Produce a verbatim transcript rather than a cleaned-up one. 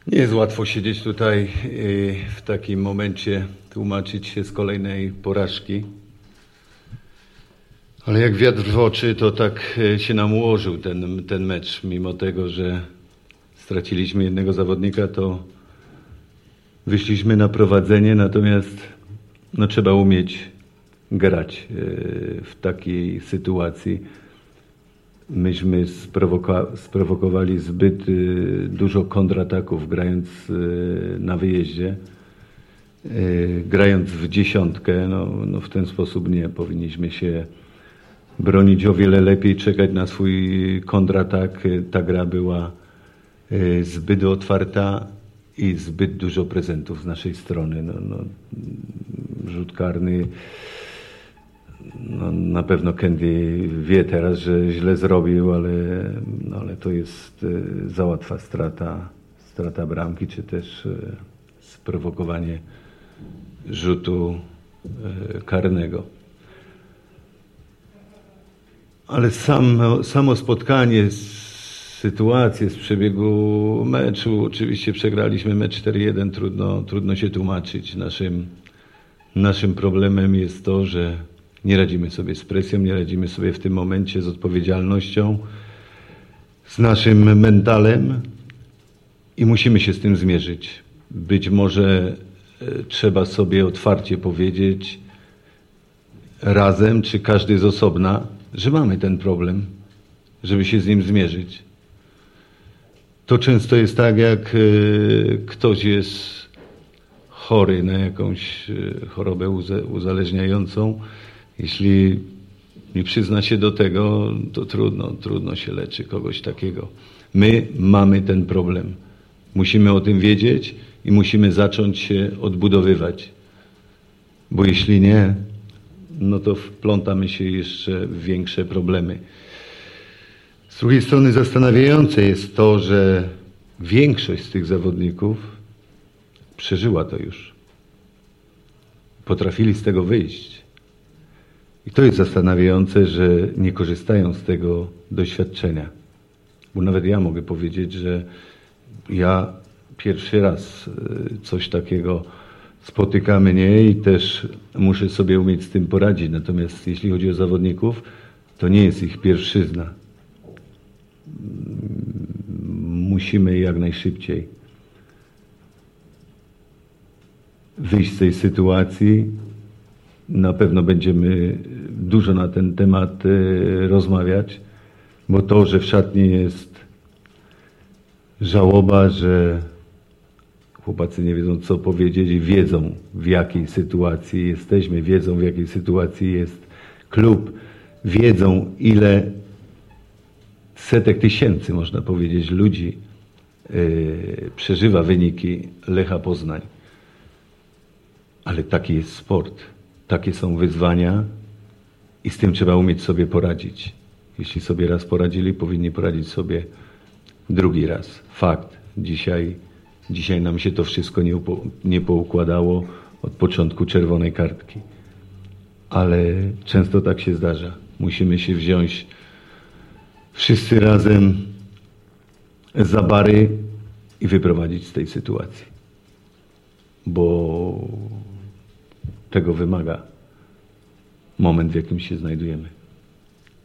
Nie jest łatwo siedzieć tutaj w takim momencie, tłumaczyć się z kolejnej porażki. Ale jak wiatr w oczy, to tak się nam ułożył ten, ten mecz. Mimo tego, że straciliśmy jednego zawodnika, to wyszliśmy na prowadzenie, natomiast no, trzeba umieć grać w takiej sytuacji. Myśmy sprowoka- sprowokowali zbyt y, dużo kontrataków, grając y, na wyjeździe. Y, grając w dziesiątkę, no, no w ten sposób nie. Powinniśmy się bronić o wiele lepiej, czekać na swój kontratak. Ta gra była y, zbyt otwarta i zbyt dużo prezentów z naszej strony. No, no, rzut karny. No, na pewno Candy wie teraz, że źle zrobił, ale, no, ale to jest y, za łatwa strata, strata bramki, czy też y, sprowokowanie rzutu y, karnego. Ale sam, samo spotkanie, sytuację z przebiegu meczu, oczywiście przegraliśmy mecz cztery jeden, trudno, trudno się tłumaczyć. Naszym, naszym problemem jest to, że nie radzimy sobie z presją, nie radzimy sobie w tym momencie z odpowiedzialnością, z naszym mentalem i musimy się z tym zmierzyć. Być może e, trzeba sobie otwarcie powiedzieć razem, czy każdy z osobna, że mamy ten problem, żeby się z nim zmierzyć. To często jest tak, jak e, ktoś jest chory na jakąś e, chorobę uze, uzależniającą. Jeśli nie przyzna się do tego, to trudno, trudno się leczy kogoś takiego. My mamy ten problem. Musimy o tym wiedzieć i musimy zacząć się odbudowywać. Bo jeśli nie, no to wplątamy się jeszcze w większe problemy. Z drugiej strony zastanawiające jest to, że większość z tych zawodników przeżyła to już. Potrafili z tego wyjść. I to jest zastanawiające, że nie korzystają z tego doświadczenia. Bo nawet ja mogę powiedzieć, że ja pierwszy raz coś takiego spotyka mnie i też muszę sobie umieć z tym poradzić. Natomiast jeśli chodzi o zawodników, to nie jest ich pierwszyzna. Musimy jak najszybciej wyjść z tej sytuacji. Na pewno będziemy dużo na ten temat rozmawiać, bo to, że w szatni jest żałoba, że chłopacy nie wiedzą, co powiedzieć i wiedzą, w jakiej sytuacji jesteśmy, wiedzą, w jakiej sytuacji jest klub, wiedzą, ile setek tysięcy, można powiedzieć, ludzi yy, przeżywa wyniki Lecha Poznań. Ale taki jest sport. Takie są wyzwania i z tym trzeba umieć sobie poradzić. Jeśli sobie raz poradzili, powinni poradzić sobie drugi raz. Fakt. Dzisiaj, dzisiaj nam się to wszystko nie, upo, nie poukładało od początku czerwonej kartki. Ale często tak się zdarza. Musimy się wziąć wszyscy razem za bary i wyprowadzić z tej sytuacji. Bo tego wymaga moment, w jakim się znajdujemy.